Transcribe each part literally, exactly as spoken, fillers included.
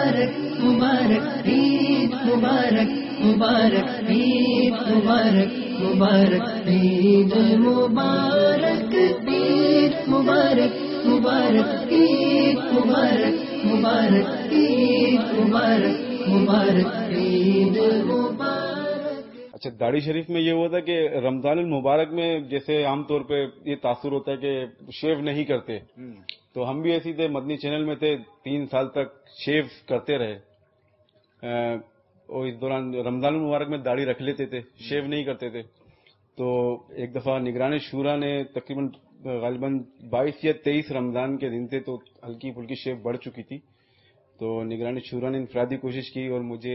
मुबारक मुबारक ईद मुबारक मुबारक ईद मुबारक मुबारक ईद मुबारक ईद मुबारक मुबारक ईद मुबारक मुबारक ईद मुबारक मुबारक ईद मुबारक। اچھا، داڑھی شریف میں یہ ہوتا ہے کہ رمضان المبارک میں جیسے عام طور پہ یہ تاثر ہوتا ہے کہ شیو نہیں کرتے، تو ہم بھی ایسی تھے، مدنی چینل میں تھے، تین سال تک شیو کرتے رہے، اور اس دوران رمضان المبارک میں داڑھی رکھ لیتے تھے، شیو نہیں کرتے تھے۔ تو ایک دفعہ نگران شورا نے تقریباً غالباً بائیس یا تیئیس رمضان کے دن تھے، تو ہلکی پھلکی شیو بڑھ چکی تھی، تو نگران شورا نے انفرادی کوشش کی اور مجھے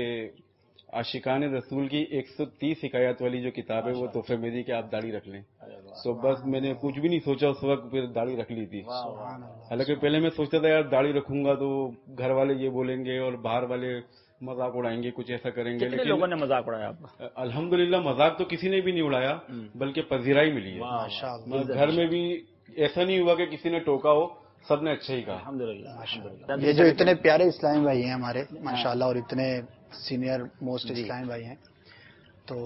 عاشقان رسول کی ایک سو تیس حکایات والی جو کتاب ہے وہ تحفے میں دی کہ آپ داڑھی رکھ لیں۔ تو بس میں نے کچھ بھی نہیں سوچا اس وقت، پھر داڑھی رکھ لی تھی۔ حالانکہ پہلے میں سوچتا تھا یار داڑھی رکھوں گا تو گھر والے یہ بولیں گے اور باہر والے مذاق اڑائیں گے، کچھ ایسا کریں گے، لیکن لوگوں نے مذاق اڑایا آپ کا؟ الحمدللہ مذاق تو کسی نے بھی نہیں اڑایا، بلکہ پذیرائی ملی ہے۔ گھر میں بھی ایسا نہیں ہوا کہ کسی نے ٹوکا ہو، سب نے اچھا ہی کہا۔ الحمدللہ۔ یہ جو اتنے پیارے اسلامی بھائی ہیں ہمارے ماشاءاللہ، اور اتنے سینئر موسٹ اسلامی بھائی ہیں، تو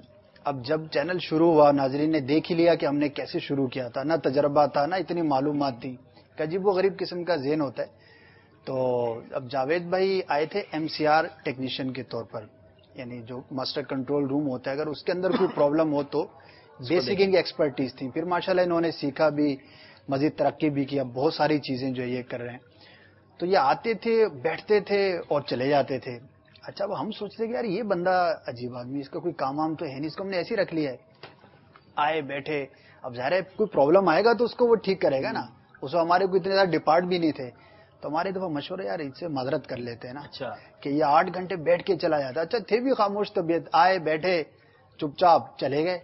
اب جب چینل شروع ہوا ناظرین نے دیکھ ہی لیا کہ ہم نے کیسے شروع کیا تھا، نہ تجربہ تھا نہ اتنی معلومات تھی، عجیب و غریب قسم کا ذہن ہوتا ہے۔ تو اب جاوید بھائی آئے تھے ایم سی آر ٹیکنیشین کے طور پر، یعنی جو ماسٹر کنٹرول روم ہوتا ہے، اگر اس کے اندر کوئی پرابلم ہو تو بیسک ان کی ایکسپرٹیز تھی۔ پھر ماشاءاللہ انہوں نے سیکھا بھی، مزید ترقی بھی کیا، بہت ساری چیزیں جو یہ کر رہے ہیں۔ تو یہ آتے تھے، بیٹھتے تھے اور چلے جاتے تھے۔ اچھا اب ہم سوچتے کہ یار یہ بندہ عجیب آدمی، اس کا کوئی کام وام تو ہے نہیں، اس کو ہم نے ایسے ہی رکھ لیا ہے۔ آئے بیٹھے، اب ظاہر ہے کوئی پرابلم آئے گا تو اس کو وہ ٹھیک کرے گا نا۔ اس وقت ہمارے کو اتنے زیادہ ڈپارٹ بھی نہیں تھے، تو ہمارے دفعہ مشورہ یار اس سے معذرت کر لیتے ہیں نا، اچھا کہ یہ آٹھ گھنٹے بیٹھ کے چلا جاتا۔ اچھا تھے بھی خاموش طبیعت، آئے بیٹھے چپ چاپ چلے گئے۔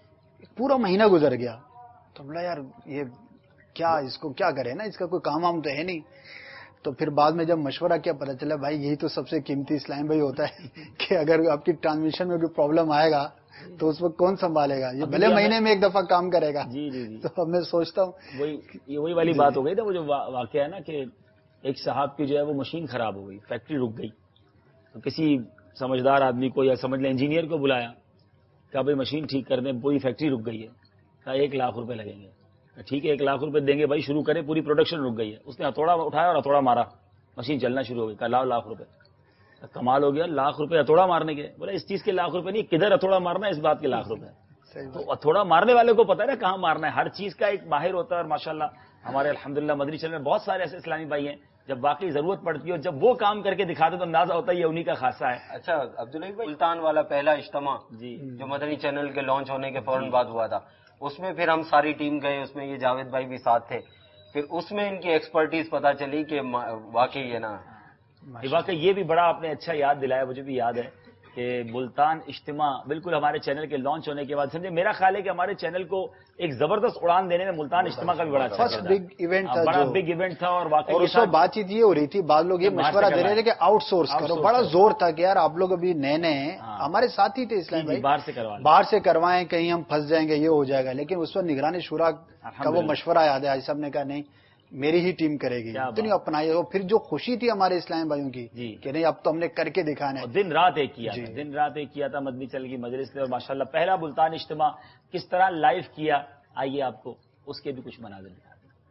پورا مہینہ گزر گیا تو بولا یار یہ کیا، اس کو کیا کرے نا، اس کا کوئی کام وام تو ہے نہیں۔ تو پھر بعد میں جب مشورہ کیا پتہ چلا بھائی یہی تو سب سے قیمتی اسلام بھائی ہوتا ہے کہ اگر آپ کی ٹرانسمیشن میں کوئی پرابلم آئے گا تو اس وقت کون سنبھالے گا، یہ بھلے مہینے میں ایک دفعہ کام کرے گا۔ جی جی جی تو اب میں سوچتا ہوں وہی یہ وہی والی بات ہو گئی نا، وہ جو واقعہ ہے نا کہ ایک صاحب کی جو ہے وہ مشین خراب ہو گئی، فیکٹری رک گئی، تو کسی سمجھدار آدمی کو یا سمجھ لیں انجینئر کو بلایا، کہا بھائی مشین ٹھیک کر دیں، پوری فیکٹری رک گئی ہے، کہا ایک لاکھ روپے لگیں گے۔ ٹھیک ہے ایک لاکھ روپے دیں گے بھائی، شروع کریں، پوری پروڈکشن رک گئی ہے۔ اس نے ہتھوڑا اٹھایا اور ہتھوڑا مارا، مشین چلنا شروع ہو گئی، کہا لاؤ لاکھ روپے۔ کمال ہو گیا، لاکھ روپے ہتھوڑا مارنے کے؟ بولے اس چیز کے لاکھ روپے نہیں، کدھر ہتھوڑا مارنا ہے اس بات کے لاکھ روپے۔ تو ہتھوڑا مارنے والے کو پتا ہے نا کہاں مارنا ہے، ہر چیز کا ایک ماہر ہوتا ہے۔ اور ماشاءاللہ ہمارے الحمدللہ مدنی چینل میں بہت سارے ایسے اسلامی بھائی ہیں، جب واقعی ضرورت پڑتی ہے اور جب وہ کام کر کے دکھاتے تو اندازہ ہوتا ہے یہ انہی کا خاصہ ہے۔ اچھا عبداللہ بھائی، ملتان والا پہلا اجتماع جی جو مدنی چینل کے لانچ ہونے کے فوراً بعد ہوا تھا، اس میں پھر ہم ساری ٹیم گئے، اس میں یہ جاوید بھائی بھی ساتھ تھے، پھر اس میں ان کی ایکسپرٹیز پتہ چلی کہ واقعی ہے نا، واقعی یہ بھی بڑا آپ نے اچھا یاد دلایا، مجھے بھی یاد ہے کہ ملتان اجتماع بالکل ہمارے چینل کے لانچ ہونے کے بعد سمجھے میرا خیال ہے کہ ہمارے چینل کو ایک زبردست اڑان دینے میں ملتان اجتماع کا بھی بڑا اچھا فرسٹ بگ ایونٹ تھا، بڑا بگ ایونٹ تھا۔ اور واقعی اور اس وقت بات چیت یہ ہو رہی تھی، بعض لوگ یہ مشورہ دے رہے تھے کہ آؤٹ سورس کرو، بڑا زور تھا کہ یار آپ لوگ ابھی نئے نئے ہیں، ہمارے ساتھ ہی تھے اسلام بھائی، باہر سے کروائیں باہر سے کروائیں، کہیں ہم پھنس جائیں گے، یہ ہو جائے گا۔ لیکن اس وقت نگران شورا کا وہ مشورہ یاد ہے، آج صاحب نے کہا نہیں میری ہی ٹیم کرے گی، اتنی اپنائی۔ اور پھر جو خوشی تھی ہمارے اسلام بھائیوں کی کہ نہیں اب تو ہم نے کر کے دکھانا ہے، دن رات ایک کیا تھا، دن رات ایک کیا تھا مدنی چینل کی مجلس نے۔ اور ماشاءاللہ پہلا ملتان اجتماع کس طرح لائیو کیا، آئیے آپ کو اس کے بھی کچھ مناظر دکھاتے ہیں۔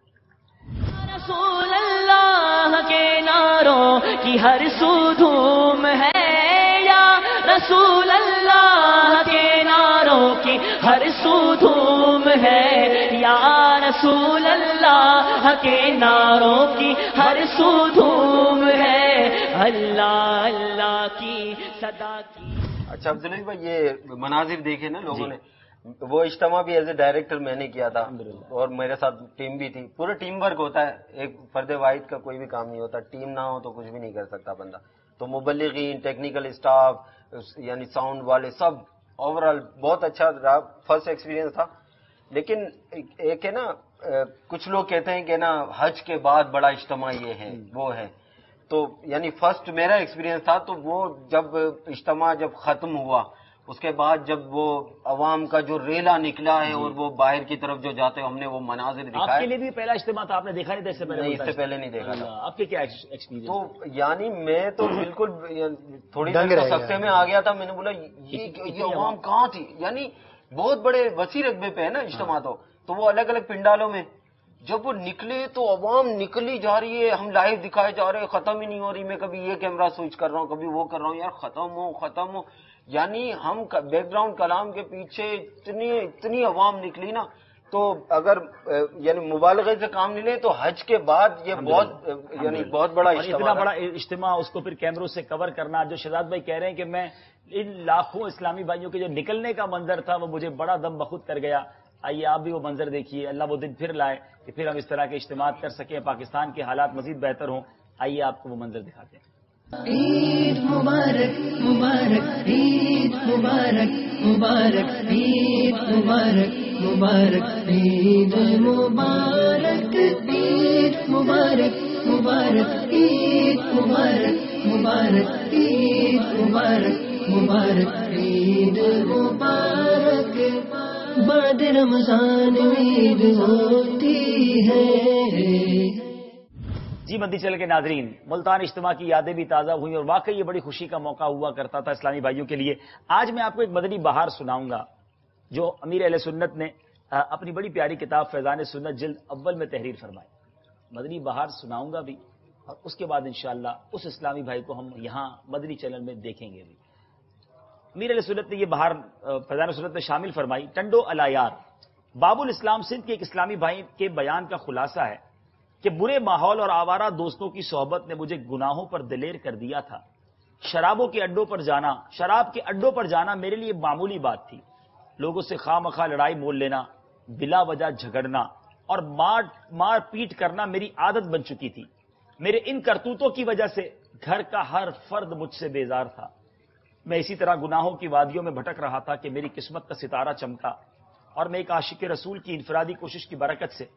رسول اللہ کے نعروں کی ہر سو دھوم ہے، یا رسول اللہ کے نعروں کی ہر سو دھوم ہے، یا رسول اللہ کے نعروں کی ہر سو دھوم ہے، اللہ اللہ کی صدا کی۔ اچھا عبداللہ بھائی یہ مناظر دیکھے نا لوگوں نے، وہ اجتماع بھی ایز اے ڈائریکٹر میں نے کیا تھا اور میرے ساتھ ٹیم بھی تھی، پورا ٹیم ورک ہوتا ہے، ایک فرد واحد کا کوئی بھی کام نہیں ہوتا، ٹیم نہ ہو تو کچھ بھی نہیں کر سکتا بندہ۔ تو مبلغین، ٹیکنیکل اسٹاف، یعنی ساؤنڈ والے، سب اوور آل بہت اچھا رہا، فرسٹ ایکسپیرینس تھا۔ لیکن ایک ہے نا کچھ لوگ کہتے ہیں کہ نا حج کے بعد بڑا اجتماع یہ ہے وہ ہے، تو یعنی فرسٹ میرا ایکسپیرینس تھا، تو وہ جب اجتماع جب ختم ہوا اس کے بعد جب وہ عوام کا جو ریلا نکلا ہے اور وہ باہر کی طرف جو جاتے ہیں ہم نے وہ مناظر دکھائے. آپ کے لیے بھی پہلا اجتماع تھا, آپ نے دیکھا نہیں تھا اس سے پہلے؟ نہیں, اس سے پہلے نہیں دیکھا تھا. آپ کے کیا ایکسپیرینس؟ تو یعنی میں تو بالکل تھوڑی دیر سکتے میں آ گیا تھا. میں نے بولا یہ عوام کہاں تھی, یعنی بہت بڑے وسیع رقبے پہ ہے نا اجتماع. تو تو وہ الگ الگ پنڈالوں میں جب وہ نکلے تو عوام نکلی جا رہی ہے, ہم لائیو دکھائے جا رہے ہیں, ختم ہی نہیں ہو رہی. میں کبھی یہ کیمرہ سوئچ کر رہا ہوں, کبھی وہ کر رہا ہوں, یار ختم ہو ختم ہو. یعنی ہم بیک گراؤنڈ کلام کے پیچھے اتنی اتنی عوام نکلی نا. تو اگر یعنی مبالغے سے کام نہیں لیں تو حج کے بعد یہ بہت یعنی بہت بڑا اجتماع, اتنا بڑا اجتماع, اس کو پھر کیمروں سے کور کرنا. جو شہزاد بھائی کہہ رہے ہیں کہ میں ان لاکھوں اسلامی بھائیوں کے جو نکلنے کا منظر تھا وہ مجھے بڑا دم بخود کر گیا. آئیے آپ بھی وہ منظر دیکھیے. اللہ وہ دن پھر لائے کہ پھر ہم اس طرح کے اجتماعات کر سکیں, پاکستان کے حالات مزید بہتر ہوں. آئیے آپ کو وہ منظر دکھاتے ہیں. عید مبارک مبارک عید مبارک مبارک عید مبارک مبارک عید مبارک عید مبارک مبارک عید مبارک مبارک عید مبارک مبارک عید مبارک. بعد رمضان عید ہوتی ہے. جی مدنی چینل کے ناظرین, ملتان اجتماع کی یادیں بھی تازہ ہوئی اور واقعی یہ بڑی خوشی کا موقع ہوا کرتا تھا اسلامی بھائیوں کے لیے. آج میں آپ کو ایک مدنی بہار سناؤں گا جو امیر اہل سنت نے اپنی بڑی پیاری کتاب فیضان سنت جلد اول میں تحریر فرمائی. مدنی بہار سناؤں گا بھی اور اس کے بعد انشاءاللہ اس اسلامی بھائی کو ہم یہاں مدنی چینل میں دیکھیں گے بھی. امیر اہل سنت نے یہ بہار فیضان سنت میں شامل فرمائی. ٹنڈو الایار باب الاسلام سندھ کے ایک اسلامی بھائی کے بیان کا خلاصہ ہے کہ برے ماحول اور آوارہ دوستوں کی صحبت نے مجھے گناہوں پر دلیر کر دیا تھا. شرابوں کے اڈوں پر جانا شراب کے اڈوں پر جانا میرے لیے معمولی بات تھی. لوگوں سے خواہ مخواہ لڑائی مول لینا, بلا وجہ جھگڑنا اور مار مار پیٹ کرنا میری عادت بن چکی تھی. میرے ان کرتوتوں کی وجہ سے گھر کا ہر فرد مجھ سے بیزار تھا. میں اسی طرح گناہوں کی وادیوں میں بھٹک رہا تھا کہ میری قسمت کا ستارہ چمکا اور میں ایک عاشق رسول کی انفرادی کوشش کی برکت سے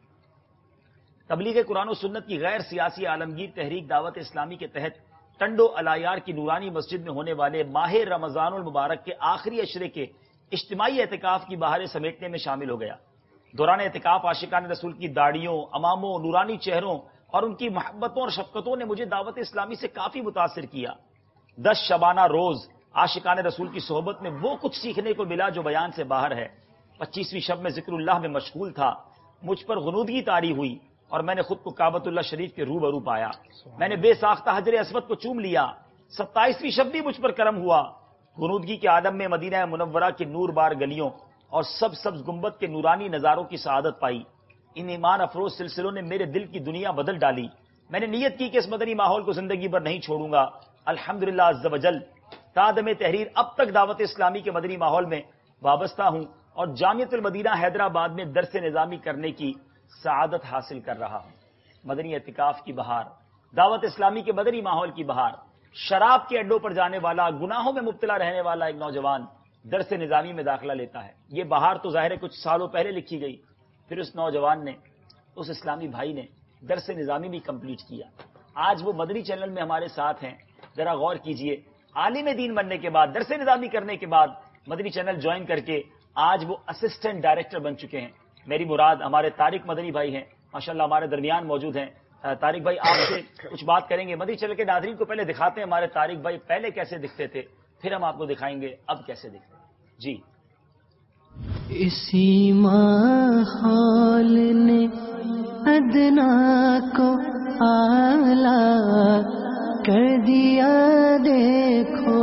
تبلیغ قرآن و سنت کی غیر سیاسی عالمگیر تحریک دعوت اسلامی کے تحت ٹنڈو الایار کی نورانی مسجد میں ہونے والے ماہ رمضان المبارک کے آخری عشرے کے اجتماعی اعتکاف کی بہاریں سمیٹنے میں شامل ہو گیا. دوران اعتکاف عاشقان رسول کی داڑھیوں, اماموں, نورانی چہروں اور ان کی محبتوں اور شفقتوں نے مجھے دعوت اسلامی سے کافی متاثر کیا. دس شبانہ روز عاشقان رسول کی صحبت میں وہ کچھ سیکھنے کو ملا جو بیان سے باہر ہے. پچیسویں شب میں ذکر اللہ میں مشغول تھا. مجھ پر غنودگی طاری ہوئی اور میں نے خود کو کعبۃ اللہ شریف کے روبرو پایا. میں نے بے ساختہ حجر اسود کو چوم لیا. ستائیسویں شب بھی مجھ پر کرم ہوا. غنودگی کے عالم میں مدینہ منورہ کی نور بار گلیوں اور سب سبز گنبد کے نورانی نظاروں کی سعادت پائی. ان ایمان افروز سلسلوں نے میرے دل کی دنیا بدل ڈالی. میں نے نیت کی کہ اس مدنی ماحول کو زندگی بھر نہیں چھوڑوں گا. الحمدللہ عز وجل تادم تحریر اب تک دعوت اسلامی کے مدنی ماحول میں وابستہ ہوں اور جامعۃ المدینہ حیدرآباد میں درس نظامی کرنے کی سعادت حاصل کر رہا ہوں. مدنی اعتکاف کی بہار, دعوت اسلامی کے مدنی ماحول کی بہار. شراب کے اڈوں پر جانے والا, گناہوں میں مبتلا رہنے والا ایک نوجوان درس نظامی میں داخلہ لیتا ہے. یہ بہار تو ظاہر ہے کچھ سالوں پہلے لکھی گئی. پھر اس نوجوان نے, اس اسلامی بھائی نے درس نظامی بھی کمپلیٹ کیا. آج وہ مدنی چینل میں ہمارے ساتھ ہیں. ذرا غور کیجئے, عالم دین بننے کے بعد, درس نظامی کرنے کے بعد مدنی چینل جوائن کر کے آج وہ اسسٹنٹ ڈائریکٹر بن چکے ہیں. میری مراد ہمارے طارق مدنی بھائی ہیں, ماشاءاللہ ہمارے درمیان موجود ہیں. طارق بھائی آپ سے کچھ بات کریں گے. مدنی چینل کے ناظرین کو پہلے دکھاتے ہیں ہمارے طارق بھائی پہلے کیسے دکھتے تھے, پھر ہم آپ کو دکھائیں گے اب کیسے دکھتے ہیں. جی. اسی ماحول نے ادنا کو اعلیٰ کر دیا دیکھو,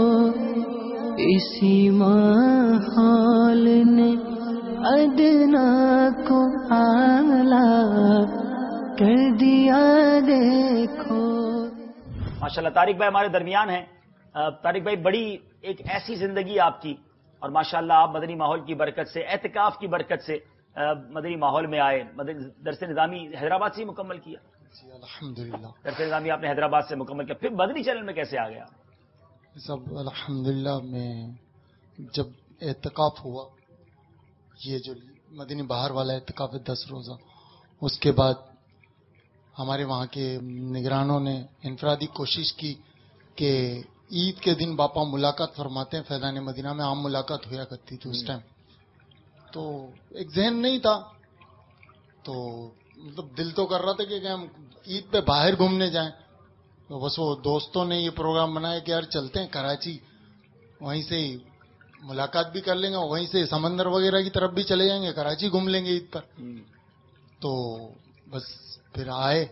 اسی ماحول نے ادنا کو اعلیٰ کر دیا دیکھو. ماشاءاللہ طارق بھائی ہمارے درمیان ہیں. طارق بھائی بڑی ایک ایسی زندگی آپ کی اور ماشاءاللہ آپ مدنی ماحول کی برکت سے, اعتکاف کی برکت سے مدنی ماحول میں آئے. درس نظامی حیدرآباد سے ہی مکمل کیا. جی الحمدللہ. درس نظامی آپ نے حیدرآباد سے مکمل کیا, پھر مدنی چینل میں کیسے آ گیا؟ سب الحمدللہ میں جب اعتکاف ہوا, یہ جو مدنی بہار والا اعتکاف ہے دس روزہ, اس کے بعد ہمارے وہاں کے نگرانوں نے انفرادی کوشش کی کہ عید کے دن باپا ملاقات فرماتے ہیں فیضان مدینہ میں، عام ملاقات ہوا کرتی تھی اس ٹائم، تو ایک ذہن نہیں تھا، تو مطلب دل تو کر رہا تھا کہ ہم عید پہ باہر گھومنے جائیں، تو بس وہ دوستوں نے یہ پروگرام بنایا کہ یار چلتے ہیں کراچی، وہیں سے ملاقات بھی کر لیں گے، وہیں سے سمندر وغیرہ کی طرف بھی چلے جائیں گے، کراچی گھوم لیں گے عید پر. تو بس پھر آئے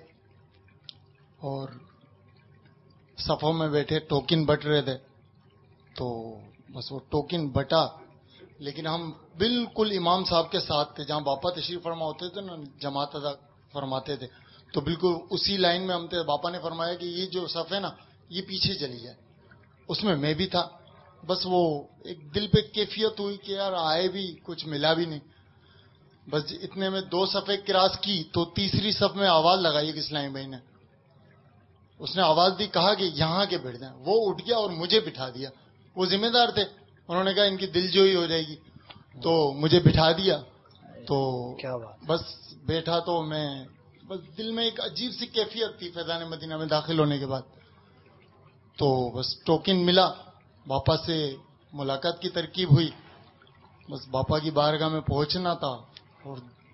اور صفوں میں بیٹھے، ٹوکن بٹ رہے تھے، تو بس وہ ٹوکن بٹا، لیکن ہم بالکل امام صاحب کے ساتھ تھے، جہاں باپا تشریف فرما ہوتے تھے نا، جماعت ادا فرماتے تھے، تو بالکل اسی لائن میں ہم تھے. باپا نے فرمایا کہ یہ جو صف ہے نا یہ پیچھے چلی جائے، اس میں میں بھی تھا. بس وہ ایک دل پہ کیفیت ہوئی کہ یار آئے بھی کچھ ملا بھی نہیں. بس اتنے میں دو صفیں کراس کی تو تیسری صف میں آواز لگائی کہ اسلامی بھائی نے، اس نے آواز دی، کہا کہ یہاں کے بیٹھ جائیں. وہ اٹھ گیا اور مجھے بٹھا دیا. وہ ذمہ دار تھے، انہوں نے کہا ان کی دل جوئی ہو جائے گی، تو مجھے بٹھا دیا. تو کیا بات، بس بیٹھا تو میں بس دل میں ایک عجیب سی کیفیت تھی فیضان مدینہ میں داخل ہونے کے بعد. تو بس ٹوکن ملا، باپا سے ملاقات کی ترکیب ہوئی، بس باپا کی بارگاہ میں پہنچنا تھا اور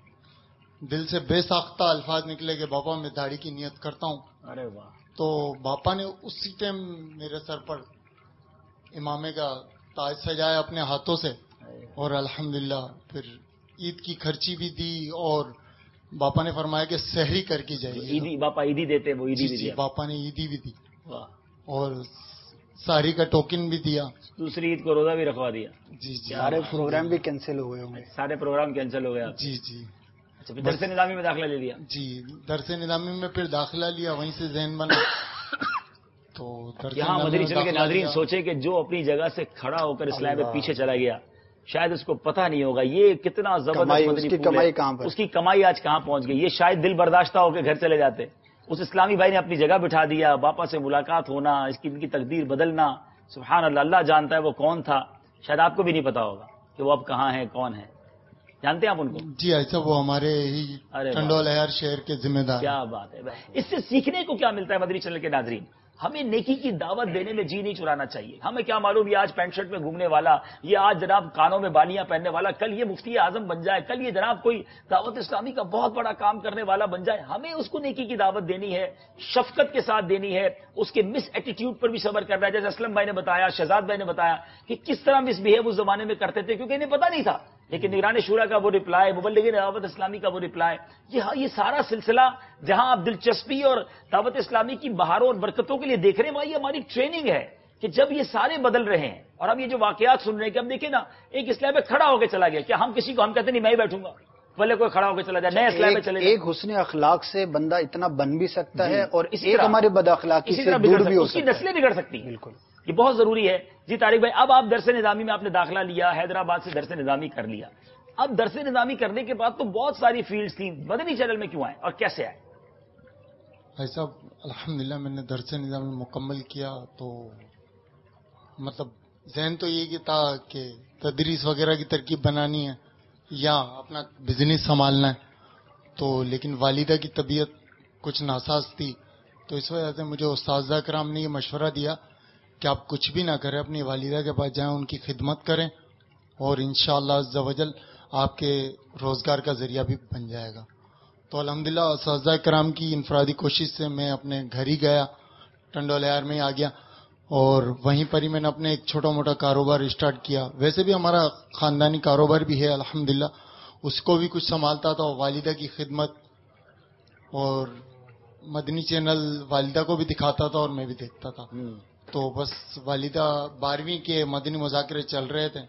دل سے بے ساختہ الفاظ نکلے کہ باپا میں داڑھی کی نیت کرتا ہوں. ارے واہ. تو باپا نے اسی ٹائم میرے سر پر امامے کا تاج سجایا اپنے ہاتھوں سے، اور الحمدللہ پھر عید کی خرچی بھی دی، اور باپا نے فرمایا کہ سحری کر کے جائیے. عیدی باپا عیدی دیتے، وہ عیدی بھی جی دیا. باپا نے عیدی بھی دی واہ. اور سحری کا ٹوکن بھی دیا. دوسری عید کو روزہ بھی رکھوا دیا. جی جی سارے پروگرام بھی کینسل ہو گئے ہوں گے. سارے پروگرام کینسل ہو گئے آپ. جی جی اچھا، پھر درس نظامی میں داخلہ لے لیا. جی درس نظامی میں پھر داخلہ لیا، وہیں سے ذہن بنا. تو درس یہاں نظامی مدنی میں چینل کے داخلہ ناظرین لیا. سوچے کہ جو اپنی جگہ سے کھڑا ہو کر اسلام میں پیچھے چلا گیا، شاید اس کو پتا نہیں ہوگا یہ کتنا زبردست کمائی، مدنی اس کی پھول ہے. کمائی کہاں پر؟ اس کی کمائی آج کہاں پہنچ گئی. یہ شاید دل برداشتہ ہو کے گھر چلے جاتے. اس اسلامی بھائی نے اپنی جگہ بٹھا دیا. باپا سے ملاقات ہونا، اس کی ان کی تقدیر بدلنا، سبحان اللہ، اللہ جانتا ہے وہ کون تھا. شاید آپ کو بھی نہیں پتا ہوگا کہ وہ اب کہاں ہے، کون ہے. جانتے ہیں آپ ان کو؟ جی ایسا وہ ہمارے ہی ارے ٹنڈول ہیار شہر کے ذمہ دار. کیا بات ہے. اس سے سیکھنے کو کیا ملتا ہے مدنی چینل کے ناظرین؟ ہمیں نیکی کی دعوت دینے میں جی نہیں چرانا چاہیے. ہمیں کیا معلوم یہ آج پینٹ شرٹ میں گھومنے والا، یہ آج جناب کانوں میں بالیاں پہننے والا، کل یہ مفتی اعظم بن جائے، کل یہ جناب کوئی دعوت اسلامی کا بہت بڑا کام کرنے والا بن جائے. ہمیں اس کو نیکی کی دعوت دینی ہے، شفقت کے ساتھ دینی ہے. اس کے مس ایٹیٹیوڈ پر بھی صبر کرنا ہے. جیسے اسلم بھائی نے بتایا، شہزاد بھائی نے بتایا کہ کس طرح مس بہیو اس زمانے میں کرتے تھے، کیونکہ انہیں پتا نہیں تھا. لیکن نگران شورا کا وہ رپلائی، مبلغین دعوت اسلامی کا وہ رپلائی، یہ یہ سارا سلسلہ جہاں آپ دلچسپی اور دعوت اسلامی کی بہاروں اور برکتوں کے لیے دیکھ رہے ہیں، وہاں یہ ہماری ٹریننگ ہے کہ جب یہ سارے بدل رہے ہیں اور ہم یہ جو واقعات سن رہے ہیں کہ ہم دیکھیں نا، ایک اسلام میں کھڑا ہو کے چلا گیا. کیا ہم کسی کو ہم کہتے نہیں میں ہی بیٹھوں گا، بھلے کوئی کھڑا ہو کے چلا جائے، نئے اسلام میں چلے جائے. ایک حسن اخلاق سے بندہ اتنا بن بھی سکتا ہے اور اسی ایک طرح- ہمارے بد اخلاقی اسی سے طرح دور بگڑ بھی سکتی، ہو اس کی سکتا ہے. نسلیں بگڑ سکتی ہیں. بالکل. یہ بہت ضروری ہے. جی طارق بھائی، اب آپ درس نظامی میں آپ نے داخلہ لیا، حیدرآباد سے درس نظامی کر لیا. اب درس نظامی کرنے کے بعد تو بہت ساری فیلڈز تھیں، مدنی چینل میں کیوں آئے اور کیسے آئے؟ بھائی صاحب الحمدللہ میں نے درس نظام مکمل کیا، تو مطلب ذہن تو یہ کہ تھا کہ تدریس وغیرہ کی ترکیب بنانی ہے یا اپنا بزنس سنبھالنا ہے. تو لیکن والدہ کی طبیعت کچھ ناساز تھی، تو اس وجہ سے مجھے اساتذہ کرام نے یہ مشورہ دیا کہ آپ کچھ بھی نہ کریں، اپنی والدہ کے پاس جائیں، ان کی خدمت کریں، اور انشاءاللہ عز و جل آپ کے روزگار کا ذریعہ بھی بن جائے گا. تو الحمدللہ اساتذہ کرام کی انفرادی کوشش سے میں اپنے گھر ہی گیا، ٹنڈول ہیار میں ہی آ گیا، اور وہیں پر ہی میں نے اپنے ایک چھوٹا موٹا کاروبار اسٹارٹ کیا. ویسے بھی ہمارا خاندانی کاروبار بھی ہے الحمدللہ، اس کو بھی کچھ سنبھالتا تھا، والدہ کی خدمت، اور مدنی چینل والدہ کو بھی دکھاتا تھا اور میں بھی دیکھتا تھا. تو بس والدہ بارہویں کے مدنی مذاکرے چل رہے تھے،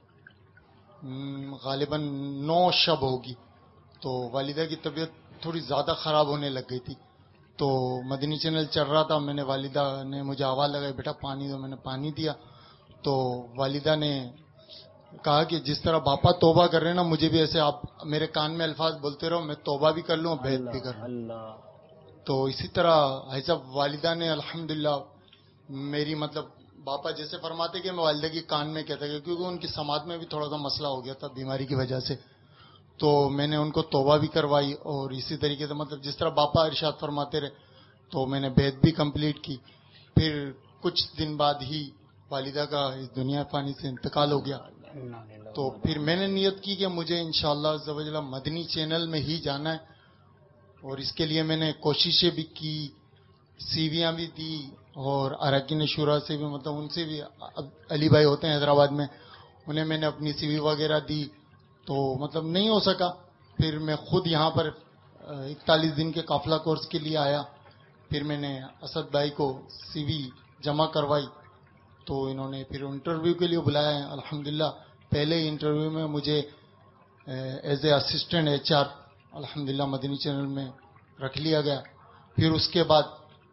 غالباً نو شب ہوگی، تو والدہ کی طبیعت تھوڑی زیادہ خراب ہونے لگ گئی تھی. تو مدنی چینل چل رہا تھا، میں نے والدہ نے مجھے آواز لگائی بیٹا پانی دو، میں نے پانی دیا. تو والدہ نے کہا کہ جس طرح باپا توبہ کر رہے ہیں نا، مجھے بھی ایسے آپ میرے کان میں الفاظ بولتے رہو، میں توبہ بھی کر لوں اور بیعت بھی کر لوں. تو اسی طرح ایسا والدہ نے الحمدللہ میری مطلب باپا جیسے فرماتے کہ میں والدہ کی کان میں کہتا کہ کیونکہ ان کی سماعت میں بھی تھوڑا سا مسئلہ ہو گیا تھا بیماری کی وجہ سے، تو میں نے ان کو توبہ بھی کروائی. اور اسی طریقے سے مطلب جس طرح باپا ارشاد فرماتے رہے، تو میں نے بیعت بھی کمپلیٹ کی. پھر کچھ دن بعد ہی والدہ کا اس دنیا فانی سے انتقال ہو گیا. تو پھر میں نے نیت کی کہ مجھے انشاءاللہ عز و جل مدنی چینل میں ہی جانا ہے, اور اس کے لیے میں نے کوششیں بھی کی, سیویاں بھی دی, اور اراکین شورا سے بھی, مطلب ان سے بھی, علی بھائی ہوتے ہیں حیدرآباد میں, انہیں میں نے اپنی سی وی وغیرہ دی. تو مطلب نہیں ہو سکا. پھر میں خود یہاں پر اکتالیس دن کے قافلہ کورس کے لیے آیا. پھر میں نے اسد بھائی کو سی وی جمع کروائی, تو انہوں نے پھر انٹرویو کے لیے بلایا ہے. الحمدللہ پہلے ہی انٹرویو میں مجھے as a assistant H R Madani مدنی چینل میں رکھ لیا گیا. پھر اس کے بعد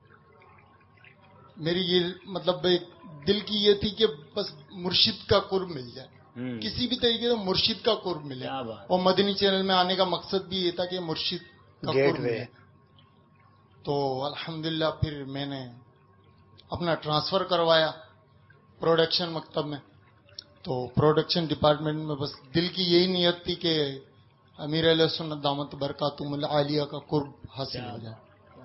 میری یہ مطلب دل کی یہ تھی کہ بس مرشد کا قرب مل جائے, کسی بھی طریقے سے مرشد کا قرب ملے. اور مدنی چینل میں آنے کا مقصد بھی یہ تھا کہ مرشد کا قرب ملے. تو الحمدللہ پھر میں نے اپنا ٹرانسفر کروایا پروڈکشن مکتب میں. تو پروڈکشن ڈپارٹمنٹ میں بس دل کی یہی نیت تھی کہ امیر علیہ سنت دامت برکاتہم العالیہ کا قرب حاصل ہو جائے.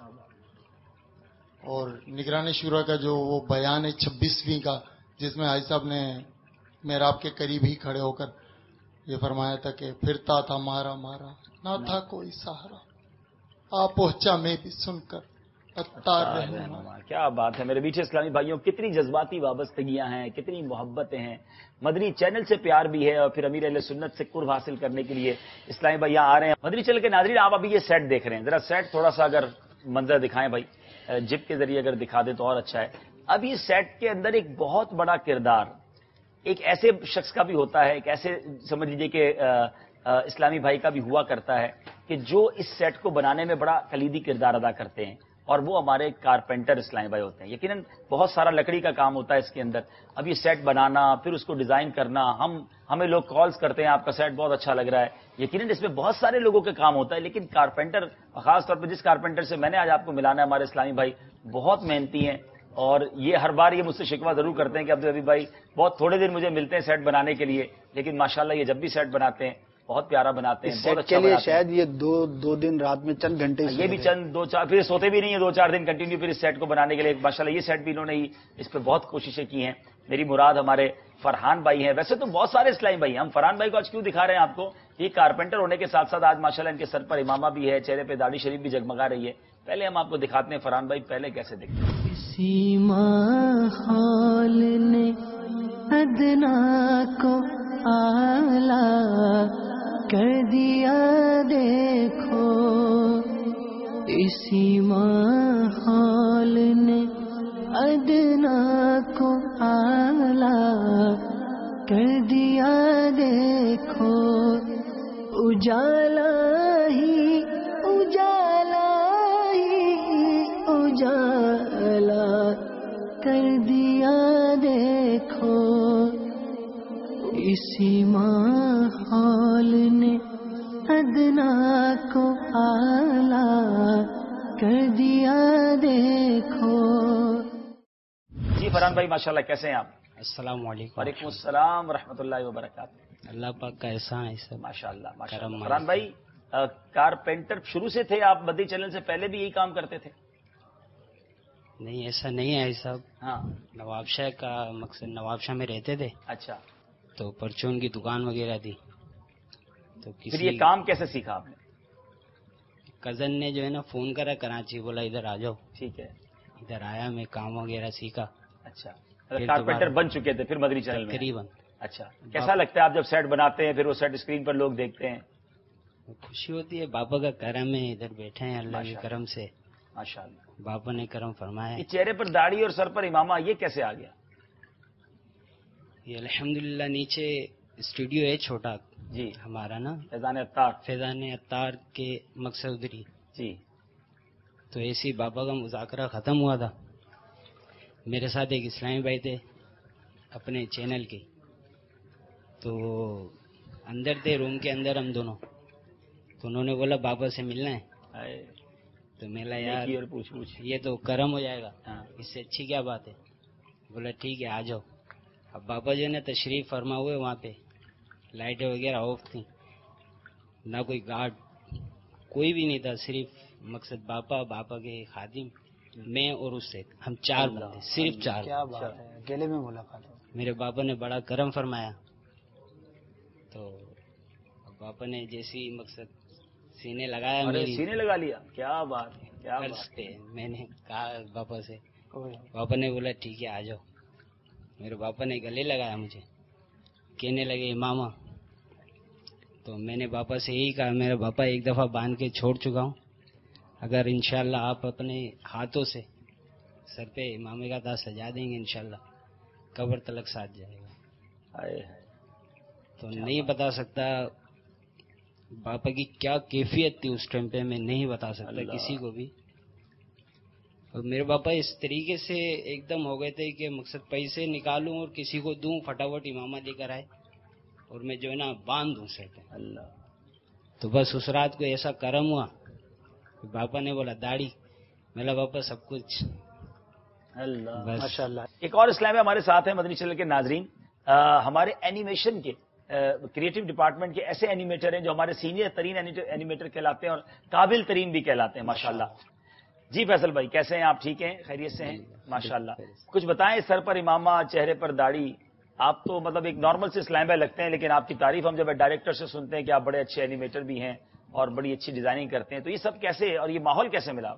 اور نگران شورا کا جو وہ بیان ہے چھبیسویں کا, جس میں حاجی صاحب نے محراب کے قریب ہی کھڑے ہو کر یہ فرمایا تھا کہ پھرتا تھا مارا مارا نہ تھا کوئی سہارا, آ پہنچا میں بھی سن کر اتار رہنما. کیا بات ہے میرے میٹھے اسلامی بھائیوں, کتنی جذباتی وابستگیاں ہیں, کتنی محبتیں ہیں. مدنی چینل سے پیار بھی ہے, اور پھر امیر اہل سنت سے قرب حاصل کرنے کے لیے اسلامی بھائی یہاں آ رہے ہیں. مدنی چینل کے ناظرین, آپ ابھی یہ سیٹ دیکھ رہے ہیں, ذرا سیٹ تھوڑا سا اگر منظر دکھائیں بھائی, جپ کے ذریعے اگر دکھا دیں تو اور اچھا ہے. اب یہ سیٹ کے اندر ایک بہت بڑا کردار ایک ایسے شخص کا بھی ہوتا ہے, ایک ایسے سمجھ لیجیے کہ اسلامی بھائی کا بھی ہوا کرتا ہے کہ جو اس سیٹ کو بنانے میں بڑا کلیدی کردار ادا کرتے ہیں, اور وہ ہمارے کارپینٹر اسلامی بھائی ہوتے ہیں. یقیناً بہت سارا لکڑی کا کام ہوتا ہے اس کے اندر. اب یہ سیٹ بنانا, پھر اس کو ڈیزائن کرنا, ہم ہمیں لوگ کالز کرتے ہیں آپ کا سیٹ بہت اچھا لگ رہا ہے. یقیناً اس میں بہت سارے لوگوں کا کام ہوتا ہے, لیکن کارپینٹر, خاص طور پہ جس کارپینٹر سے میں نے آج آپ کو ملانا ہے, ہمارے اسلامی بھائی بہت محنتی ہیں. اور یہ ہر بار یہ مجھ سے شکوہ ضرور کرتے ہیں کہ عبدالحبیب بھائی بہت تھوڑے دن مجھے ملتے ہیں سیٹ بنانے کے لیے, لیکن ماشاءاللہ یہ جب بھی سیٹ بناتے ہیں بہت پیارا بناتے ہیں. بہت اچھا کے لیے شاید یہ دو دو دن رات میں چند گھنٹے, یہ بھی چند دو چار, پھر سوتے بھی نہیں ہیں دو چار دن کنٹینیو پھر اس سیٹ کو بنانے کے لیے. ماشاءاللہ یہ سیٹ بھی انہوں نے ہی اس پہ بہت کوششیں کی ہیں. میری مراد ہمارے فرحان بھائی ہیں. ویسے تو بہت سارے اسلامی بھائی ہیں, ہم فرحان بھائی کو آج کیوں دکھا رہے ہیں آپ کو, یہ کارپینٹر ہونے کے ساتھ ساتھ آج ماشاءاللہ ان کے سر پر امامہ بھی ہے, چہرے پہ داڑھی شریف بھی جگمگا رہی ہے. پہلے ہم آپ کو دکھاتے ہیں فرحان بھائی پہلے کیسے دکھتے ہیں. خال نے ادنا کو آلہ کر دیا دیکھو, اسی ماحول نے ادنا کو آلہ کر دیا دیکھو, اجالا ہی اجالا ہی اجالا کر دیا دیکھو, اسی ماحول نے ادنا کو اعلیٰ کر دیا دیکھو. جی فرحان بھائی ماشاءاللہ کیسے ہیں آپ؟ السلام علیکم. وعلیکم السلام ورحمۃ اللہ وبرکاتہ. اللہ پاک کا احسان ہے سب. ماشاءاللہ ماشاءاللہ. فرحان بھائی کارپینٹر شروع سے تھے آپ؟ مدنی چینل سے پہلے بھی یہی کام کرتے تھے؟ نہیں ایسا نہیں ہے صاحب. ہاں نواب شاہ کا مقصد نواب شاہ میں رہتے تھے. اچھا. تو پرچون کی دکان وغیرہ تھی. تو پھر کسی یہ کام کیسے سیکھا آپ نے؟ کزن نے جو ہے نا فون کرا کراچی, بولا ادھر آ جاؤ. ٹھیک ہے. ادھر آیا, میں کام وغیرہ سیکھا. اچھا کارپینٹر بن چکے تھے پھر مدنی چینل میں تقریباً. اچھا کیسا لگتا ہے آپ جب سیٹ بناتے ہیں پھر وہ سیٹ اسکرین پر لوگ دیکھتے ہیں؟ خوشی ہوتی ہے. بابا کا کرم ہے, ادھر بیٹھے ہیں اللہ کے کرم سے. ماشاءاللہ بابا نے کرم فرمایا. یہ چہرے پر داڑھی اور سر پر امامہ یہ کیسے آ گیا؟ یہ الحمدللہ نیچے اسٹوڈیو ہے چھوٹا جی ہمارا نا, فیضان اتار. فیضان اتار کے مقصد ادھری. جی. تو ایسی بابا کا مذاکرہ ختم ہوا تھا. میرے ساتھ ایک اسلامی بھائی تھے اپنے چینل کے, تو اندر تھے روم کے اندر ہم دونوں. تو انہوں نے بولا بابا سے ملنا ہے. تو میلا یار پوچھ پوچھ یہ تو کرم ہو جائے گا, اس سے اچھی کیا بات ہے. بولا ٹھیک ہے آ جاؤ. اب بابا جو ہے نا تشریف فرما ہوئے, وہاں پہ لائٹیں وغیرہ آف تھیں, نہ کوئی گارڈ کوئی بھی نہیں تھا, صرف مقصد باپا, باپا کے خادم میں اور اس سے ہم چار بندے، صرف چار. کیا بات ہے، اکیلے میں ملاقات ہو. میرے پاپا نے بڑا کرم فرمایا، تو پاپا نے جیسی مقصد سینے لگایا میری سینے لگا لیا. کیا بات ہے، کیا قرض بات پہ. میں نے کہا پاپا سے، پاپا نے بولا ٹھیک ہے آ جاؤ. میرے پاپا نے گلے لگایا مجھے، کہنے لگے ماما. تو میں نے پاپا سے یہی کہا، میرا پاپا ایک دفعہ باندھ کے چھوڑ چکا ہوں، اگر انشاءاللہ آپ اپنے ہاتھوں سے سر پہ امامے کا تاج سجا دیں گے انشاءاللہ قبر تلک ساتھ جائے گا. ہے. تو نہیں بتا سکتا پاپا کی کیا کیفیت تھی اس ٹائم پہ، میں نہیں بتا سکتا اللہ. کسی کو بھی. اور میرے پاپا اس طریقے سے ایک دم ہو گئے تھے کہ مقصد پیسے نکالوں اور کسی کو دوں، فٹافٹ امامہ لے کر آئے اور میں جو ہے نا باندھ دوں سر پہ. اللہ. تو بس اس رات کو ایسا کرم ہوا کہ پاپا نے بولا داڑھی، میرا پاپا سب کچھ. اللہ بس ماشاء اللہ. ایک اور اسلام ہے ہمارے ساتھ ہیں مدنی چینل کے ناظرین. آ, ہمارے اینیمیشن کے کریٹو ڈپارٹمنٹ کے ایسے اینیمیٹر ہیں جو ہمارے سینئر ترین اینیمیٹر کہلاتے ہیں اور قابل ترین بھی کہلاتے ہیں ماشاءاللہ. جی فیصل بھائی کیسے ہیں آپ؟ ٹھیک ہیں، خیریت سے ہیں ماشاءاللہ. کچھ بتائیں، سر پر امامہ، چہرے پر داڑھی. آپ تو مطلب ایک نارمل سے اسلام بھائی لگتے ہیں، لیکن آپ کی تعریف ہم جب ڈائریکٹر سے سنتے ہیں کہ آپ بڑے اچھے اینیمیٹر بھی ہیں اور بڑی اچھی ڈیزائننگ کرتے ہیں، تو یہ سب کیسے اور یہ ماحول کیسے ملا؟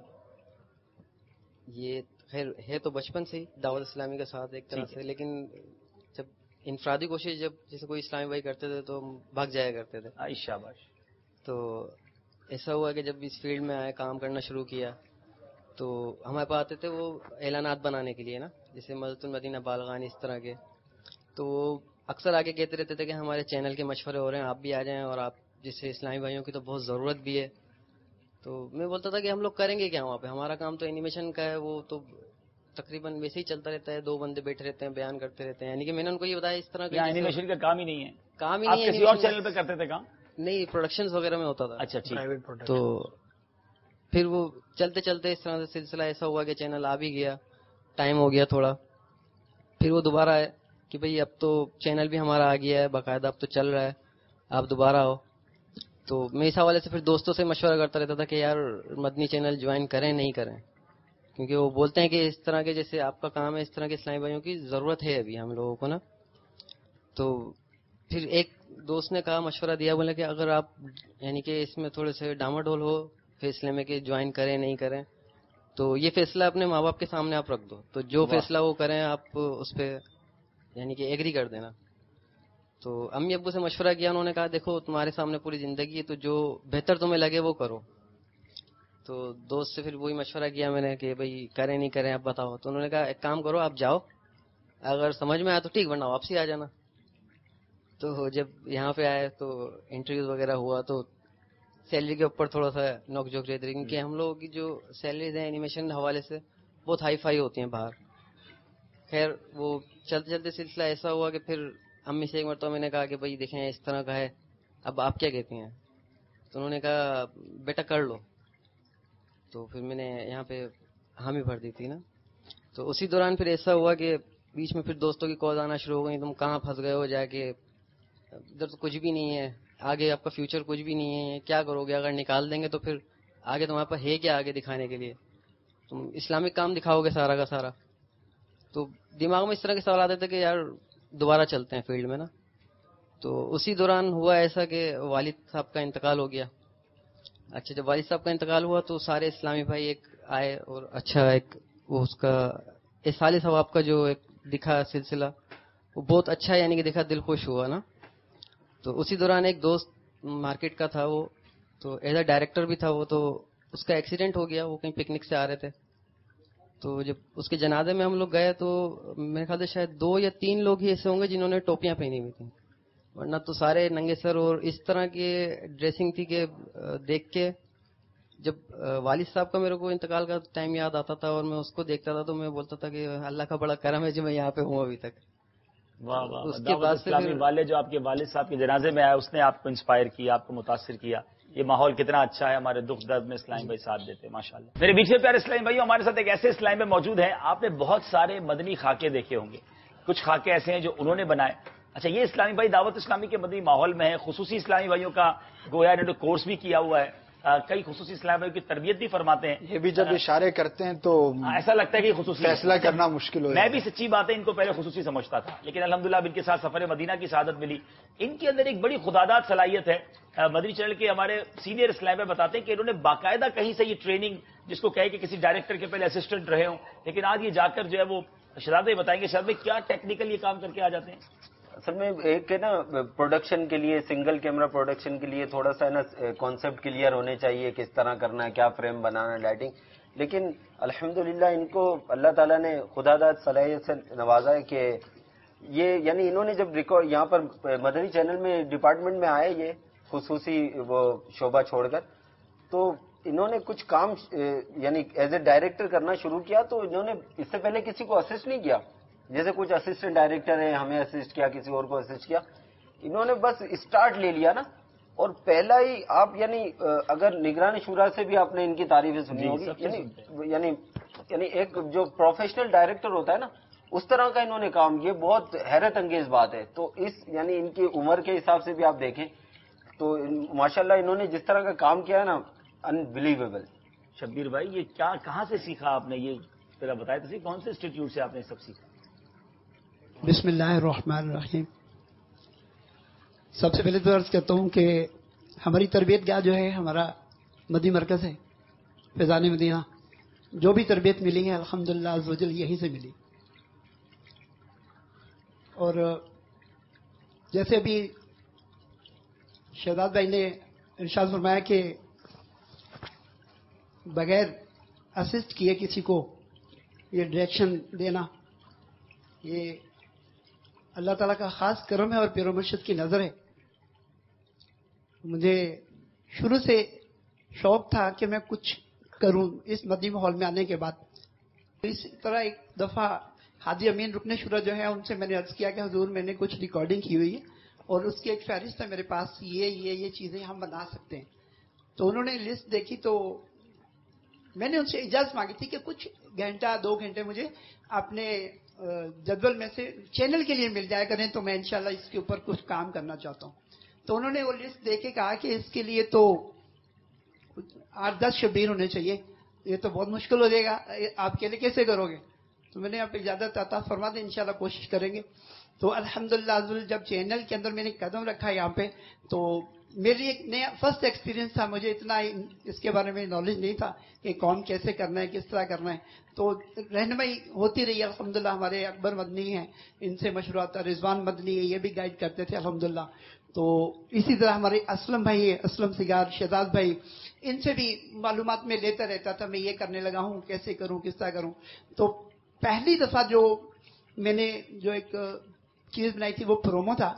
یہ خیر ہے تو بچپن سے ہی دعوت اسلامی کے ساتھ ایک طرح سے، لیکن جب انفرادی کوشش جب جیسے کوئی اسلامی بھائی کرتے تھے تو ہم بھاگ جایا کرتے تھے. عائشہ باش. تو ایسا ہوا کہ جب اس فیلڈ میں آئے، کام کرنا شروع کیا، تو ہمارے پاس آتے تھے وہ اعلانات بنانے کے لیے نا، جیسے مسجد المدینہ بالغان اس طرح کے. تو وہ اکثر آ کے کہتے رہتے تھے کہ ہمارے چینل کے مشورے ہو رہے ہیں، آپ بھی آ جائیں، اور آپ جیسے اسلامی بھائیوں کی تو بہت ضرورت بھی ہے. تو میں بولتا تھا کہ ہم لوگ کریں گے کیا وہاں پہ، ہمارا کام تو اینیمیشن کا ہے، وہ تو تقریباً ویسے ہی چلتا رہتا ہے، دو بندے بیٹھے رہتے ہیں بیان کرتے رہتے ہیں. یعنی کہ میں نے ان کو یہ بتایا اس طرح کا اینیمیشن کا کام ہی نہیں ہے. کام ہی آپ نہیں ہے. کسی اور چینل پہ کرتے تھے کام؟ نہیں، پروڈکشنز وغیرہ میں ہوتا تھا. اچھا ٹھیک. تو پھر وہ چلتے چلتے اس طرح سے سلسلہ ایسا ہوا کہ چینل آ بھی گیا، ٹائم ہو گیا تھوڑا. پھر وہ دوبارہ آئے کہ بھئی اب تو چینل بھی ہمارا آ گیا ہے باقاعدہ، اب تو چل رہا ہے، آپ دوبارہ آؤ. تو میں اس حوالے سے پھر دوستوں سے مشورہ کرتا رہتا تھا کہ یار مدنی چینل جوائن کریں نہیں کریں، کیونکہ وہ بولتے ہیں کہ اس طرح کے جیسے آپ کا کام ہے، اس طرح کے اسلامی بھائیوں کی ضرورت ہے ابھی ہم لوگوں کو نا. تو پھر ایک دوست نے کہا، مشورہ دیا، بولے کہ اگر آپ یعنی کہ اس میں تھوڑے سے ڈاما ڈول ہو فیصلے میں کہ جوائن کریں نہیں کریں، تو یہ فیصلہ اپنے ماں باپ کے سامنے آپ رکھ دو، تو جو فیصلہ وہ کریں آپ اس پہ یعنی کہ ایگری کر دینا. تو امی ابو سے مشورہ کیا، انہوں نے کہا دیکھو تمہارے سامنے پوری زندگی ہے، تو جو بہتر تمہیں لگے وہ کرو. تو دوست سے پھر وہی مشورہ کیا میں نے کہ بھئی کریں نہیں کریں آپ بتاؤ. تو انہوں نے کہا ایک کام کرو، آپ جاؤ، اگر سمجھ میں آیا تو ٹھیک، ورنہ واپسی آ جانا. تو جب یہاں پہ آئے تو انٹرویوز وغیرہ ہوا تو سیلری کے اوپر تھوڑا سا نوک جھوک رہتی ہے، کیونکہ ہم لوگوں کی جو سیلریز ہیں اینیمیشن حوالے سے بہت ہائی فائی ہوتی ہیں باہر. خیر وہ چلتے چلتے سلسلہ ایسا ہوا کہ پھر امی سے ایک مرتبہ میں نے کہا کہ بھائی دیکھیں اس طرح کا ہے، اب آپ کیا کہتی ہیں؟ تو انہوں نے کہا بیٹا کر لو. تو پھر میں نے یہاں پہ حامی بھر دی تھی نا. تو اسی دوران پھر ایسا ہوا کہ بیچ میں پھر دوستوں کی کال آنا شروع ہو گئی، تم کہاں پھنس گئے ہو جا کے، ادھر تو کچھ بھی نہیں ہے، آگے آپ کا فیوچر کچھ بھی نہیں ہے، کیا کرو گے اگر نکال دیں گے تو پھر آگے تمہارے پاس ہے کیا آگے دکھانے کے لیے، تم اسلامک کام دکھاؤ گے سارا کا سارا. تو دماغ میں اس طرح کے سوال آتے تھے کہ یار دوبارہ چلتے ہیں فیلڈ میں نا. تو اسی دوران ہوا ایسا کہ والد صاحب کا انتقال ہو گیا. اچھا جب والد صاحب کا انتقال ہوا تو سارے اسلامی بھائی ایک آئے اور اچھا ایک وہ اس کا احسال ثواب کا جو ایک دکھا سلسلہ وہ بہت اچھا یعنی کہ دکھا، دل خوش ہوا نا. تو اسی دوران ایک دوست مارکیٹ کا تھا، وہ تو ایز اے ڈائریکٹر بھی تھا وہ، تو اس کا ایکسیڈنٹ ہو گیا، وہ کہیں پکنک سے آ رہے تھے. تو جب اس کے جنازے میں ہم لوگ گئے تو میرے خیال سے شاید دو یا تین لوگ ہی ایسے ہوں گے جنہوں نے ٹوپیاں پہنی ہوئی تھیں، ورنہ تو سارے ننگے سر. اور اس طرح کی ڈریسنگ تھی کہ دیکھ کے جب والد صاحب کا میرے کو انتقال کا ٹائم یاد آتا تھا اور میں اس کو دیکھتا تھا تو میں بولتا تھا کہ اللہ کا بڑا کرم ہے جو میں یہاں پہ ہوں ابھی تک. واہ واہ. اس کے بعد اسلامی والے جو آپ کے والد صاحب کے جنازے میں آیا اس نے آپ کو انسپائر کیا، آپ کو متاثر کیا. یہ ماحول کتنا اچھا ہے، ہمارے دکھ درد میں اسلام بھائی ساتھ دیتے ہیں ماشاء اللہ. میرے میٹھے پیارے اسلام بھائیوں، ہمارے ساتھ ایک ایسے اسلام بھائی موجود ہیں، آپ نے بہت سارے مدنی خاکے دیکھے ہوں گے، کچھ خاکے ایسے ہیں جو انہوں نے بنائے. اچھا یہ اسلامی بھائی دعوت اسلامی کے مدنی ماحول میں ہے، خصوصی اسلامی بھائیوں کا گویا نے کورس بھی کیا ہوا ہے. کئی خصوصی اسلام بھائی کی تربیت بھی فرماتے ہیں. یہ بھی جب اشارے کرتے ہیں تو ایسا لگتا ہے کہ خصوصی فیصلہ کرنا مشکل ہو میں بھی سچی بات ہے ان کو پہلے خصوصی سمجھتا تھا، لیکن الحمدللہ اب ان کے ساتھ سفر مدینہ کی سعادت ملی. ان کے اندر ایک بڑی خداداد صلاحیت ہے. مدنی چینل کے ہمارے سینئر اسلام بھائی بتاتے ہیں کہ انہوں نے باقاعدہ کہیں سے یہ ٹریننگ، جس کو کہے کہ کسی ڈائریکٹر کے پہلے اسسٹنٹ رہے ہوں، لیکن آج یہ جا کر جو ہے وہ شہزاد بھائی بتائیں گے شہزاد بھائی کیا ٹیکنیکل یہ کام کر کے آ جاتے ہیں. اصل میں ایک ہے نا پروڈکشن کے لیے، سنگل کیمرہ پروڈکشن کے لیے تھوڑا سا نا کانسیپٹ کلیئر ہونے چاہیے، کس طرح کرنا ہے، کیا فریم بنانا ہے، لائٹنگ. لیکن الحمدللہ ان کو اللہ تعالیٰ نے خدا داد صلاحیت سے نوازا ہے کہ یہ یعنی انہوں نے جب ریکارڈ یہاں پر مدنی چینل میں ڈپارٹمنٹ میں آئے، یہ خصوصی وہ شعبہ چھوڑ کر، تو انہوں نے کچھ کام یعنی ایز اے ڈائریکٹر کرنا شروع کیا. تو انہوں نے اس سے پہلے کسی کو اسسٹ نہیں کیا، جیسے کچھ اسسٹنٹ ڈائریکٹر ہیں ہمیں اسسٹ کیا، کسی اور کو اسسٹ کیا. انہوں نے بس اسٹارٹ لے لیا نا، اور پہلا ہی آپ یعنی اگر نگران شورا سے بھی آپ نے ان کی تعریفیں سنی ہوگی، یعنی یعنی ایک جو پروفیشنل ڈائریکٹر ہوتا ہے نا اس طرح کا انہوں نے کام کیا. بہت حیرت انگیز بات ہے. تو اس یعنی ان کی عمر کے حساب سے بھی آپ دیکھیں تو ماشاءاللہ انہوں نے جس طرح کا کام کیا ہے نا، انبلیویبل. شبیر بھائی یہ کیا کہاں سے سیکھا آپ نے؟ یہ ذرا بتائیں تو صحیح، کون سے انسٹیٹیوٹ سے آپ نے سب سیکھا؟ بسم اللہ الرحمن الرحیم. سب سے پہلے تو عرض کرتا ہوں کہ ہماری تربیت گاہ جو ہے ہمارا مدی مرکز ہے فیضان مدینہ. جو بھی تربیت ملی ہے الحمدللہ عز و جل یہیں سے ملی. اور جیسے ابھی شہزاد بھائی نے ارشاد فرمایا کہ بغیر اسسٹ کیے کسی کو یہ ڈائریکشن دینا، یہ اللہ تعالیٰ کا خاص کرم ہے اور پیر و مرشد کی نظر ہے. مجھے شروع سے شوق تھا کہ میں کچھ کروں اس مدنی ماحول میں آنے کے بعد. اس طرح ایک دفعہ حاجی امین رکن شورا جو ہے ان سے میں نے عرض کیا کہ حضور میں نے کچھ ریکارڈنگ کی ہوئی ہے اور اس کی ایک فہرست ہے میرے پاس، یہ یہ یہ چیزیں ہم بنا سکتے ہیں. تو انہوں نے لسٹ دیکھی تو میں نے ان سے اجازت مانگی تھی کہ کچھ گھنٹہ دو گھنٹے مجھے اپنے جدول میں سے چینل کے لیے مل جائے کریں تو میں انشاءاللہ اس کے اوپر کچھ کام کرنا چاہتا ہوں. تو انہوں نے وہ لسٹ دے کے کہا کہ اس کے لیے تو آٹھ دس شبیر ہونے چاہیے، یہ تو بہت مشکل ہو جائے گا، آپ کے لیے کیسے کرو گے؟ تو میں نے آپ اجازت عطا فرما دیں، انشاءاللہ کوشش کریں گے. تو الحمدللہ جب چینل کے اندر میں نے قدم رکھا یہاں پہ تو میری ایک نیا فرسٹ ایکسپیرینس تھا. مجھے اتنا اس کے بارے میں نالج نہیں تھا کہ کون کیسے کرنا ہے، کس طرح کرنا ہے. تو رہنمائی ہوتی رہی الحمدللہ. ہمارے اکبر مدنی ہیں، ان سے مشورہ تھا، رضوان مدنی ہے، یہ بھی گائیڈ کرتے تھے الحمدللہ. تو اسی طرح ہمارے اسلم بھائی ہے، اسلم سگار، شہزاد بھائی، ان سے بھی معلومات میں لیتا رہتا تھا. میں یہ کرنے لگا ہوں، کیسے کروں، کس طرح کروں. تو پہلی دفعہ جو میں نے جو ایک چیز بنائی تھی وہ پرومو تھا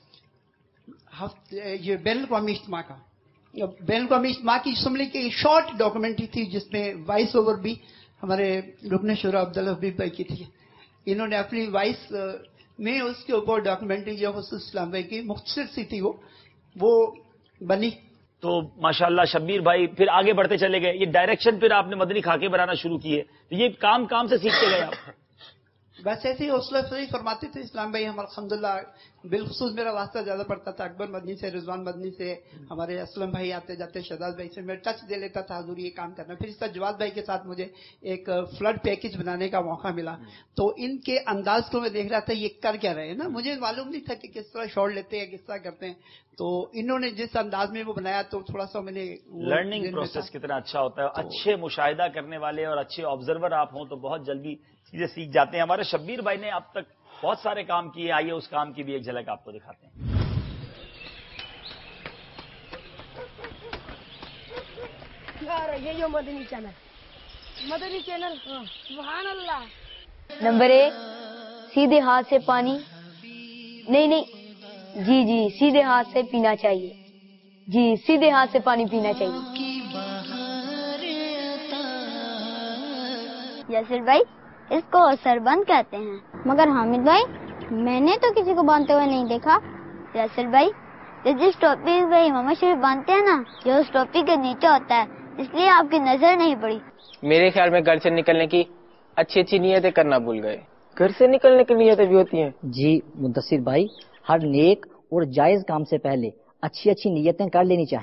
یہ بین الاقوامی اجتماع کا. بین الاقوامی اجتماع کی اسمبلی کی شارٹ ڈاکومنٹری تھی جس میں وائس اوور بھی ہمارے رکن شورا عبدالحبیب بھائی کی تھی. انہوں نے اپنی وائس میں اس کے اوپر ڈاکومنٹری جو خصوص اسلام بھائی کی مختصر سی تھی وہ وہ بنی. تو ماشاءاللہ شبیر بھائی پھر آگے بڑھتے چلے گئے. یہ ڈائریکشن پھر آپ نے مدنی خاکے بنانا شروع کیے، تو یہ کام کام سے سیکھتے گئے آپ؟ بس ایسے ہی حوصلہ افزائی فرماتے تھے اسلام بھائی. ہم الحمدللہ بالخصوص میرا واسطہ زیادہ پڑتا تھا اکبر مدنی سے، رضوان مدنی سے، ہمارے اسلم بھائی آتے جاتے، شہزاد بھائی سے میں ٹچ دے لیتا تھا حضور یہ کام کرنا. پھر اس طرح جواد بھائی کے ساتھ مجھے ایک فلڈ پیکج بنانے کا موقع ملا. تو ان کے انداز کو میں دیکھ رہا تھا یہ کر کیا رہے ہیں نا. مجھے معلوم نہیں تھا کہ کس طرح شاٹ لیتے ہیں، کس طرح کرتے ہیں. تو انہوں نے جس انداز میں وہ بنایا تو تھوڑا سا میں نے لرننگ پروسیس کتنا اچھا ہوتا ہے. اچھے مشاہدہ کرنے والے اور اچھے آبزرور آپ ہوں تو بہت جلدی چیزیں سیکھ جاتے ہیں. ہمارے شبیر بھائی نے اب تک بہت سارے کام کیے، آئیے اس کام کی بھی ایک جھلک آپ کو دکھاتے ہیں. یہ جو مدنی چینل مدنی چینل سبحان اللہ. نمبر ایک، سیدھے ہاتھ سے پانی نہیں نہیں جی جی سیدھے ہاتھ سے پینا چاہیے. جی سیدھے ہاتھ سے پانی پینا چاہیے. یاسر بھائی اس کو سربند کہتے ہیں. مگر حامد بھائی میں نے تو کسی کو باندھتے ہوئے نہیں دیکھا. یاسر بھائی جس ٹوپی پہ امام شریف باندھتے ہیں نا جو اس ٹوپی کے نیچے ہوتا ہے اس لیے آپ کی نظر نہیں پڑی. میرے خیال میں گھر سے نکلنے کی اچھی اچھی نیتیں کرنا بھول گئے. گھر سے نکلنے کی نیتیں بھی ہوتی ہیں. جی منتصر بھائی ہر نیک اور جائز کام سے پہلے اچھی اچھی نیتیں کر لینی چاہیے.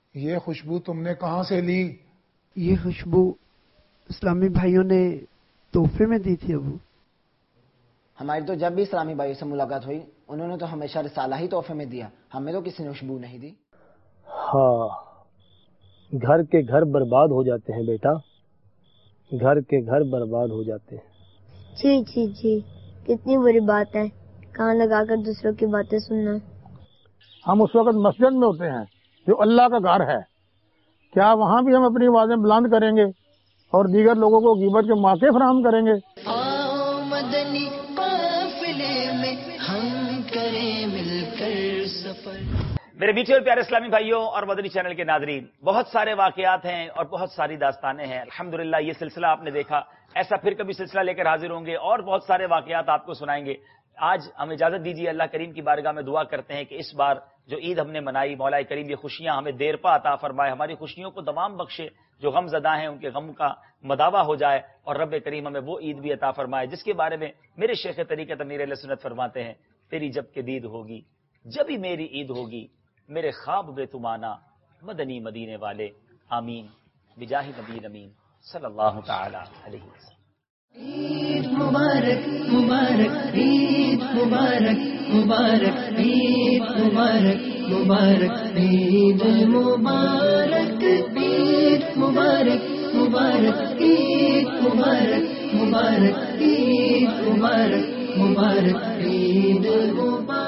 یہ خوشبو تم نے کہاں سے لی؟ یہ خوشبو اسلامی بھائیوں نے تحفے میں دی تھی ابو. ہماری تو جب بھی اسلامی بھائیوں سے ملاقات ہوئی انہوں نے تو ہمیشہ رسالہ ہی تحفے میں دیا، ہمیں تو کسی نے خوشبو نہیں دی. ہاں، گھر کے گھر برباد ہو جاتے ہیں بیٹا، گھر کے گھر برباد ہو جاتے ہیں. جی جی جی، کتنی بری بات ہے کان لگا کر دوسروں کی باتیں سننا. ہم اس وقت مسجد میں ہوتے ہیں جو اللہ کا گھر ہے، کیا وہاں بھی ہم اپنی آوازیں بلند کریں گے اور دیگر لوگوں کو غیبت کے موقع فراہم کریں گے؟ آؤ مدنی قافلے میں ہم کریں مل کر سفر. میرے میٹھے اور پیارے اسلامی بھائیوں اور مدنی چینل کے ناظرین، بہت سارے واقعات ہیں اور بہت ساری داستانیں ہیں. الحمدللہ یہ سلسلہ آپ نے دیکھا، ایسا پھر کبھی سلسلہ لے کر حاضر ہوں گے اور بہت سارے واقعات آپ کو سنائیں گے. آج ہم اجازت دیجیے، اللہ کریم کی بارگاہ میں دعا کرتے ہیں کہ اس بار جو عید ہم نے منائی، مولا کریم یہ خوشیاں ہمیں دیر پا عطا فرمائے، ہماری خوشیوں کو تمام بخشے، جو غم زدہ ہیں ان کے غم کا مداوع ہو جائے، اور رب کریم ہمیں وہ عید بھی عطا فرمائے جس کے بارے میں میرے شیخ طریقت امیر اہل سنت فرماتے ہیں، تیری جب کہ دید ہوگی جب ہی میری عید ہوگی، میرے خواب بے تم آنا مدنی مدینے والے، آمین بجاہ نبی امین صلی اللہ تعالی علیہ وسلم. عید مبارک مبارک عید مبارک مبارک عید مبارک مبارک عید مبارک عید مبارک مبارک عید مبارک مبارک عید مبارک مبارک عید مبارک.